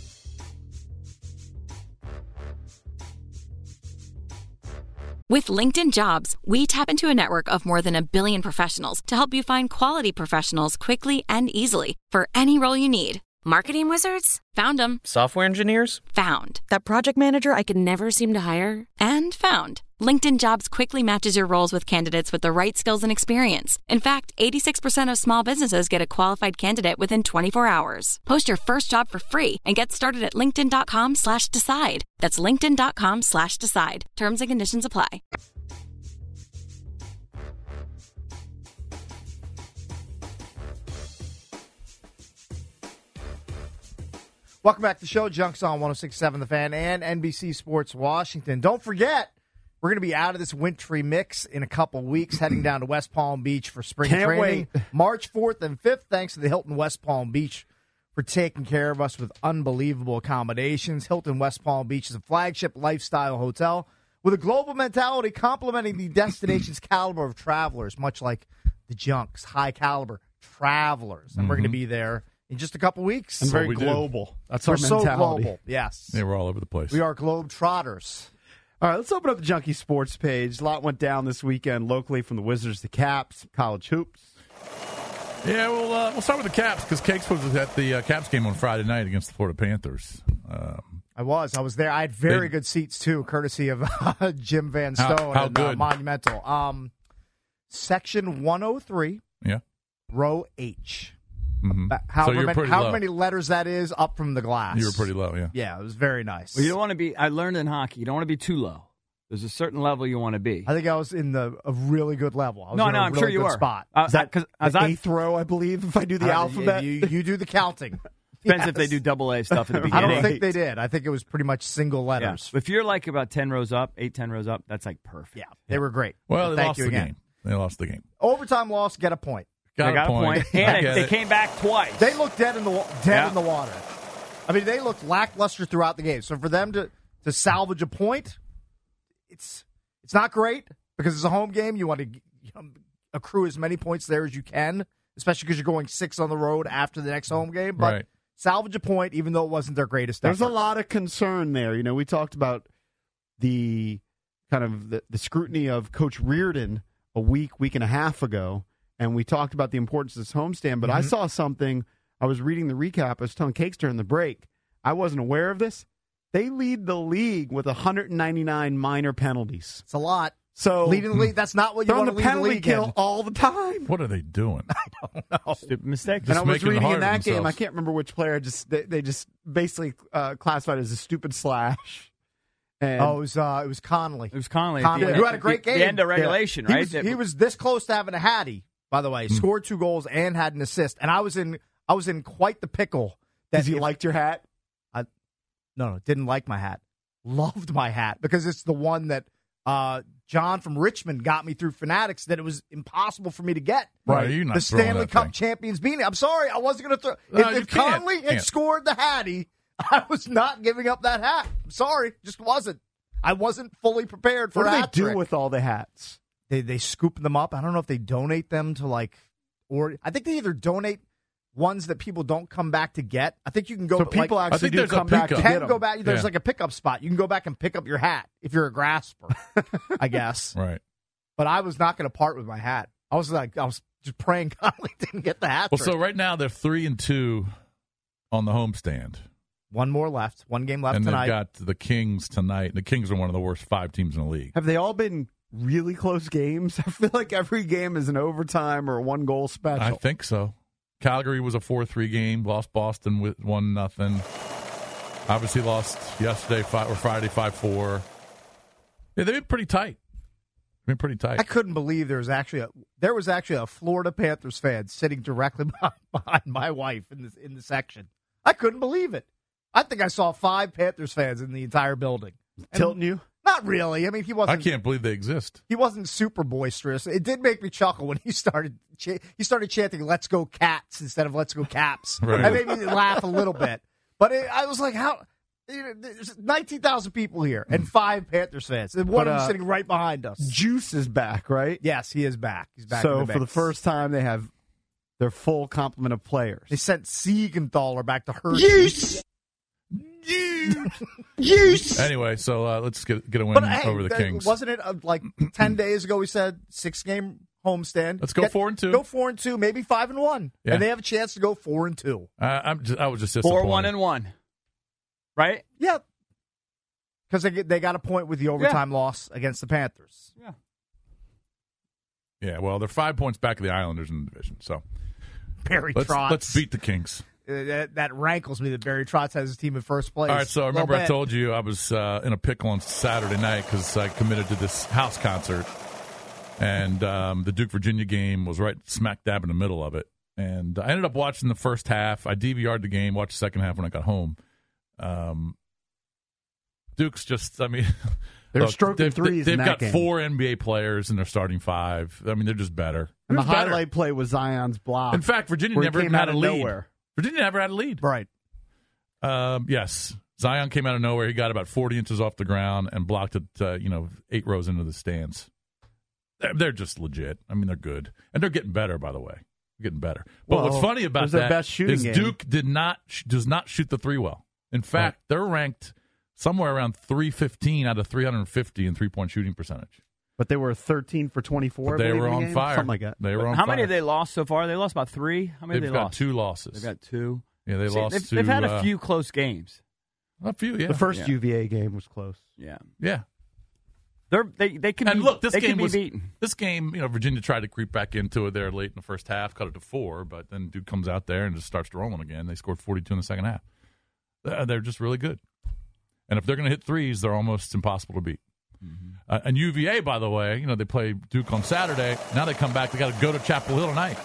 With LinkedIn Jobs, we tap into a network of more than a billion professionals to help you find quality professionals quickly and easily for any role you need. Marketing wizards? Found them. Software engineers? Found. That project manager I could never seem to hire? And found. LinkedIn Jobs quickly matches your roles with candidates with the right skills and experience. In fact, eighty-six percent of small businesses get a qualified candidate within twenty-four hours. Post your first job for free and get started at linkedin.com slash decide. That's linkedin.com slash decide. Terms and conditions apply. Welcome back to the show. Junks on one oh six point seven The Fan and N B C Sports Washington. Don't forget, we're going to be out of this wintry mix in a couple weeks, heading down to West Palm Beach for spring Can't training. wait. March fourth and fifth, thanks to the Hilton West Palm Beach for taking care of us with unbelievable accommodations. Hilton West Palm Beach is a flagship lifestyle hotel with a global mentality complementing the destination's caliber of travelers, much like the Junks, high caliber travelers. And we're going to be there in just a couple weeks. And very we do. global. That's We're our so mentality. global. Yes. Yeah, we're all over the place. We are globe trotters. All right, let's open up the Junkie Sports page. A lot went down this weekend locally from the Wizards to Caps, college hoops. Yeah, we'll uh, we'll start with the Caps because Cakes was at the uh, Caps game on Friday night against the Florida Panthers. Um, I was. I was there. I had very They- good seats, too, courtesy of uh, Jim Van How- Stone how and uh, good? Monumental. Um, section one oh three, Yeah. row H. Mm-hmm. About However, so you're many, pretty however low. many letters that is up from the glass. You were pretty low, yeah. Yeah, it was very nice. Well, you don't want to be. I learned in hockey, you don't want to be too low. There's a certain level you want to be. I think I was in the a really good level. I was No, in no, a I'm really sure you good were. Spot. Uh, Is that because the eighth row, I believe, if I do the Uh, alphabet? You, you do the counting. Depends Yes. if they do double A stuff at the I beginning. don't think they did. I think it was pretty much single Yeah. letters. If you're like about ten rows up, eight, ten rows up, that's like perfect. Yeah, they were great. Well, So they thank lost you the again. game. They lost the game. Overtime loss, get a point. Got they got a point. I And get they it. came back twice. They looked dead in the wa- dead Yeah. in the water. I mean, they looked lackluster throughout the game. So for them to, to salvage a point, it's it's not great because it's a home game. You want to you know, accrue as many points there as you can, especially because you're going six on the road after the next home game. But Right. salvage a point, even though it wasn't their greatest There's effort. a lot of concern there. You know, we talked about the kind of the, the scrutiny of Coach Reardon a week, week and a half ago, and we talked about the importance of this homestand. But I Mm-hmm. saw something. I was reading the recap. I was telling Cakes during the break. I wasn't aware of this. They lead the league with one hundred ninety-nine minor penalties. It's a lot. So Leading the league, that's not what you they're on want the to lead the penalty league kill in. all the time. What are they doing? Stupid mistake. And I was making it reading hard in on that game, I themselves. can't remember which player. Just they, they just basically uh, classified it as a stupid slash. And Oh, it was uh, it was Conley. It was Conley. at Conley, the who end- had a great the- game. The end of regulation, He right? was, That- he was this close to having a hattie, by the way. Scored two goals and had an assist. And I was in I was in quite the pickle. That Because you if- liked your hat? I, no, no, didn't like my hat. Loved my hat because it's the one that uh, John from Richmond got me through Fanatics that it was impossible for me to get. Right, you're not the throwing Stanley that Cup thing. champions beanie. I'm sorry, I wasn't going to throw. No, if you if can't. Conley had Can't. scored the hattie, I was not giving up that hat. I'm sorry, just wasn't. I wasn't fully prepared for What a do they hat do trick. with all the hats? They they scoop them up. I don't know if they donate them to like, or I think they either donate ones that people don't come back to get. I think you can go. So like, people I actually think do there's a come back to pickup. get can them. go back. There's Yeah. like a pickup spot. You can go back and pick up your hat if you're a grasper, I guess. Right. But I was not going to part with my hat. I was like, I was just praying Conley didn't get the hat. Well, trick. so right now they're three and two on the homestand. One more left. One game left And tonight. they've got the Kings tonight. The Kings are one of the worst five teams in the league. Have they all been really close games? I feel like every game is an overtime or a one goal special. I think so. Calgary was a four three game. Lost Boston with one nothing. Obviously lost yesterday five, or Friday five four. Yeah, they've been pretty tight. They've been pretty tight. I couldn't believe there was actually a there was actually a Florida Panthers fan sitting directly behind, behind my wife in this in the section. I couldn't believe it. I think I saw five Panthers fans in the entire building. And Tilting you? Not really. I mean, he I wasn't. can't believe they exist. He wasn't super boisterous. It did make me chuckle when he started. Ch- he started chanting "Let's go Cats" instead of "Let's go Caps." Right. That made me laugh a little bit. But it, I was like, "How?" You know, there's nineteen thousand people here and five Panthers fans, and one But, of them uh, sitting right behind us. Juice is back, right? Yes, he is back. He's back. in So the for the mix. first time, they have their full complement of players. they sent Siegenthaler back to Hershey. Juice! Juice! Anyway, so uh, let's get get a win But hey, over the that- Kings. wasn't it uh, like ten days ago? We said six game homestand. Let's go four and two. Go four and two, maybe five and one, Yeah. and they have a chance to go four and two. Uh, I'm just, I was just disappointed. Four, one, and one. Right? Yeah, because they get, they got a point with the overtime loss against the Panthers. Yeah. Yeah, well, they're five points back of the Islanders in the division. So Barry let's, Trotz. let's beat the Kings. Uh, that, that rankles me that Barry Trotz has his team in first place. All right, so I A little remember I bit. told you I was uh, in a pickle on Saturday night because I committed to this house concert, and um, the Duke Virginia game was right smack dab in the middle of it. And I ended up watching the first half. I D V R'd the game, watched the second half when I got home. Um, Duke's just, I mean, They're look, stroking they've, threes They've in that got game. four N B A players in their starting five. I mean, they're just better. And the They're better. highlight play was Zion's block. In fact, Virginia where he never came even had out a of lead. nowhere. Virginia never had a lead. Right. Um, yes, Zion came out of nowhere. He got about forty inches off the ground and blocked it. Uh, you know, eight rows into the stands. They're, they're just legit. I mean, they're good, and they're getting better. By the way, they're getting better. But Well, what's funny it about was their that best shooting is game. Duke did not sh- does not shoot the three well. In fact, they're ranked somewhere around three fifteen out of three hundred fifty in three point shooting percentage. But they were thirteen for twenty-four. But I they believe, were in the on game. fire. Something like that. They were on How fire. many have they lost so far? They lost about three. How many They've have they got lost? two losses. They've got two. Yeah, they See, lost they've, to. they've had a uh, few close games. A few, yeah. The first Yeah. U V A game was close. Yeah. Yeah. They're, they they can And be, look, this they game can be was beaten. this game. You know, Virginia tried to creep back into it there late in the first half, cut it to four, but then dude comes out there and just starts rolling again. They scored forty-two in the second half. Uh, They're just really good, and if they're going to hit threes, they're almost impossible to beat. Mm-hmm. Uh, and U V A, by the way, you know they play Duke on Saturday. Now they come back. They got to go to Chapel Hill tonight.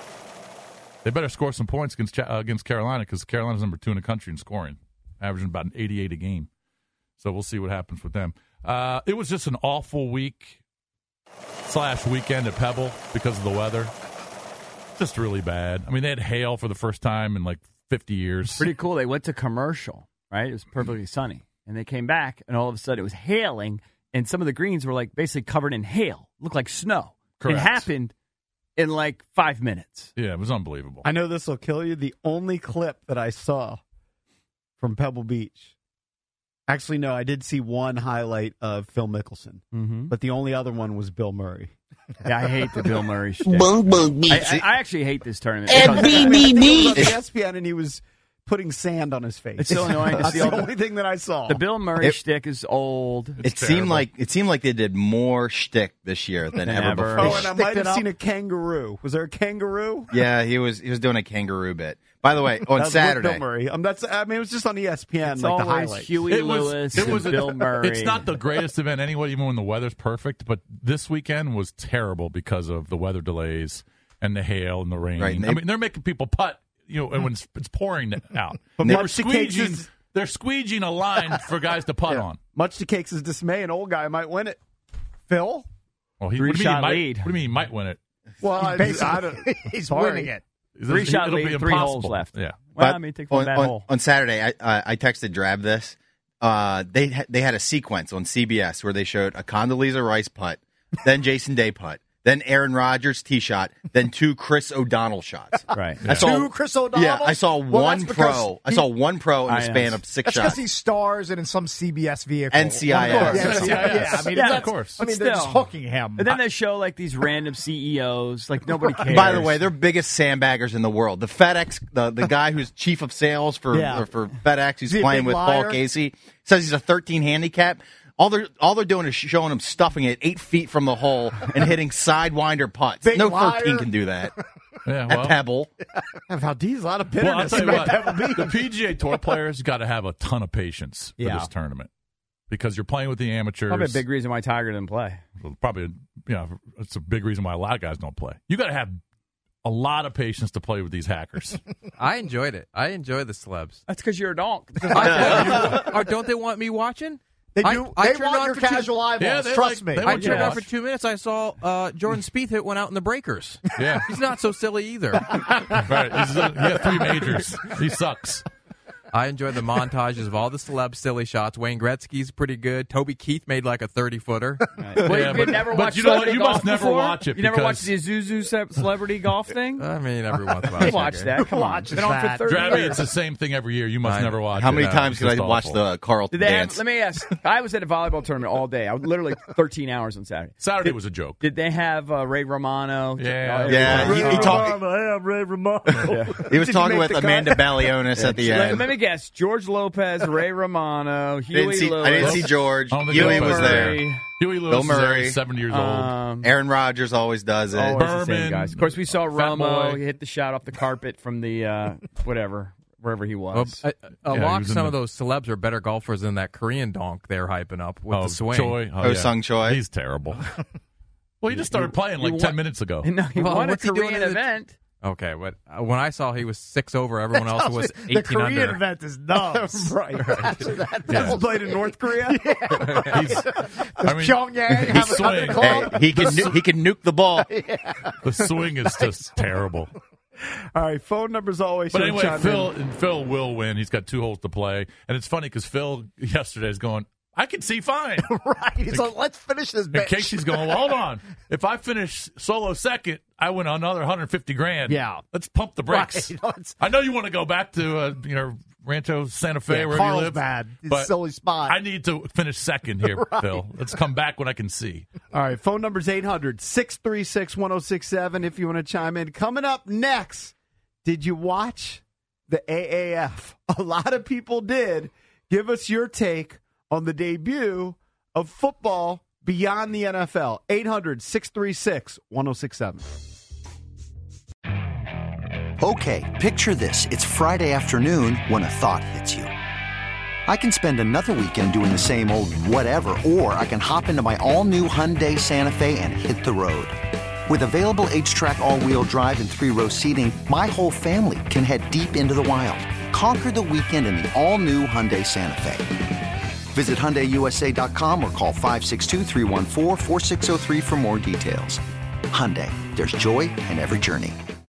They better score some points against Cha- uh, against Carolina because Carolina's number two in the country in scoring, averaging about an eighty-eight a game. So we'll see what happens with them. Uh, it was just an awful week slash weekend at Pebble because of the weather. Just really bad. I mean, they had hail for the first time in like fifty years. Pretty cool. They went to commercial, right? It was perfectly sunny. And they came back, and all of a sudden it was hailing, and some of the greens were like basically covered in hail. It looked like snow. Correct. It happened in like five minutes. Yeah, it was unbelievable. I know this will kill you. The only clip that I saw from Pebble Beach. Actually, no, I did see one highlight of Phil Mickelson, mm-hmm. but the only other one was Bill Murray. Yeah, I hate the Bill Murray shtick. I, I, I actually hate this tournament. Because He was on E S P N and he was putting sand on his face. It's so annoying to That's see the all the- only thing that I saw. The Bill Murray It- shtick is old. It seemed like it seemed like they did more shtick this year than ever Never. before. Oh, and I might have seen a kangaroo. Was there a kangaroo? Yeah, he was he was doing a kangaroo bit. By the way, That on was with Saturday, Bill Murray. Um, that's. I mean, it was just on E S P N, It's like the always highlight. Huey It was- Lewis it and was a- Bill Murray. It's not the greatest event anyway, even when the weather's perfect. But this weekend was terrible because of the weather delays and the hail and the rain. Right, and I they- mean, they're making people putt, you know, and when it's, it's pouring out. But they were much to Cake's squeegeing. is- They're squeegeing a line for guys to putt Yeah. on. Much to Cakes' dismay, an old guy might win it. Phil? Well, he, Three what do you mean he shot might- lead. What do you mean he might win it? Well, I, Basically, I don't, he's sorry. winning it. Three shot It'll be lead, three impossible. holes left. Yeah. Well, But I mean, take one on, bad on, hole. on Saturday, I, uh, I texted Drab this. Uh, they ha- they had a sequence on C B S where they showed a Condoleezza Rice putt, then Jason Day putt, then Aaron Rodgers tee shot, then two Chris O'Donnell shots. Right. I saw, Two Chris O'Donnell? Yeah, I saw Well, one that's because pro. I he- saw one pro in I the know. span of six That's because shots. he stars and in some C B S vehicle. N C I S. Of course. Yeah, Yeah, N C I S. yeah, I mean, Yeah, that's- of course. I mean, But they're just still. hooking him. And then they show like these random C E Os. Like nobody cares. By the way, they're biggest sandbaggers in the world. The FedEx, the, the guy who's chief of sales for Yeah. or for FedEx, who's Is he a playing big with liar? Paul Casey, says he's a thirteen handicap. All they're all they're doing is showing him stuffing it eight feet from the hole and hitting sidewinder putts. Big No liar. thirteen can do that Yeah, at well, Pebble. Valdez, a lot of well, I'll bitterness. tell you about what, Pebble Beach. the P G A Tour players got to have a ton of patience for Yeah. this tournament because you're playing with the amateurs. Probably a big reason why Tiger didn't play. Probably, you know, it's a big reason why a lot of guys don't play. You got to have a lot of patience to play with these hackers. I enjoyed it. I enjoy the celebs. That's because you're a donk. Or don't they want me watching? They I- do. I they turned want on your for two- casual eyeballs. Yeah, they Trust like- me. they I want turned you on to for two minutes. I saw uh, Jordan Spieth hit one out in the breakers. Yeah. He's not so silly either. Right. He's, he got three majors. He sucks. I enjoy the montages of all the celeb silly shots. Wayne Gretzky's pretty good. Toby Keith made like a thirty footer. Well, Yeah, you've but- never but watched you know what? celebrity You must golf never before? watch it You never watched because- the Zuzu ce- celebrity golf thing? I mean, every once in a while. You watch that. Come on. Watches Been on for that. thirty Drabby, years. it's the same thing every year. You must I- never watch How it. many No, times it's could I just watch awful. the Carlton Did they dance? have, let me ask. I was at a volleyball tournament all day. I was literally thirteen hours on Saturday. Saturday Did- was a joke. Did they have uh, Ray Romano? Yeah. Yeah, he, he talked. I am Ray Romano. He was Did talking you with make the Amanda cut? Balionis at the Let, end. let me guess. George Lopez, Ray Romano, I Huey didn't see. Lewis. I didn't see George. I don't think Huey Lopez was was there. Murray, Huey Lewis Bill is there. Murray. He's seventy years old. Um, Aaron Rodgers always does it. always the same Berman, guys. Of course, we saw Fat Romo. Boy. He hit the shot off the carpet from the uh, whatever, wherever he Well, was. a, a Yeah, he lot was in some the- of those celebs are better golfers than that Korean donk they're hyping up with Oh, the swing. Choi. Oh, Oh, yeah. Sung Choi. He's terrible. Well, he just started playing like he ten won- minutes ago. no, he Well, won a what's he doing Korean in the- event. Okay, but uh, when I saw he was six over, everyone else was the eighteen Korean under. event is nuts. right. That, Yeah. Played in North Korea. He's, I mean, Pyongyang have the a swing, country club. Hey, he can nu- he can nuke the ball. the swing is just terrible. All right, phone numbers always. But show anyway, chime Phil in. Phil will win. He's got two holes to play, and it's funny because Phil yesterday is going, "I can see fine." Right. He's like, let's finish this And bitch. Casey's going, well, hold on. If I finish solo second, I win another one hundred fifty grand. Yeah. Let's pump the brakes. Right. You know, it's- I know you want to go back to uh, you know Rancho Santa Fe, Yeah, wherever you live. Carlsbad. It's but a silly spot. I need to finish second here, Right. Phil. Let's come back when I can see. All right, phone number's eight hundred, six three six, one oh six seven if you want to chime in. Coming up next, did you watch the A A F? A lot of people did. Give us your take on the debut of football Beyond the N F L. eight hundred, six three six, one oh six seven. Okay, picture this. It's Friday afternoon when a thought hits you. I can spend another weekend doing the same old whatever, or I can hop into my all-new Hyundai Santa Fe and hit the road. With available H-Track all-wheel drive and three-row seating, my whole family can head deep into the wild. Conquer the weekend in the all-new Hyundai Santa Fe. Visit Hyundai U S A dot com or call five six two, three one four, four six zero three for more details. Hyundai, there's joy in every journey.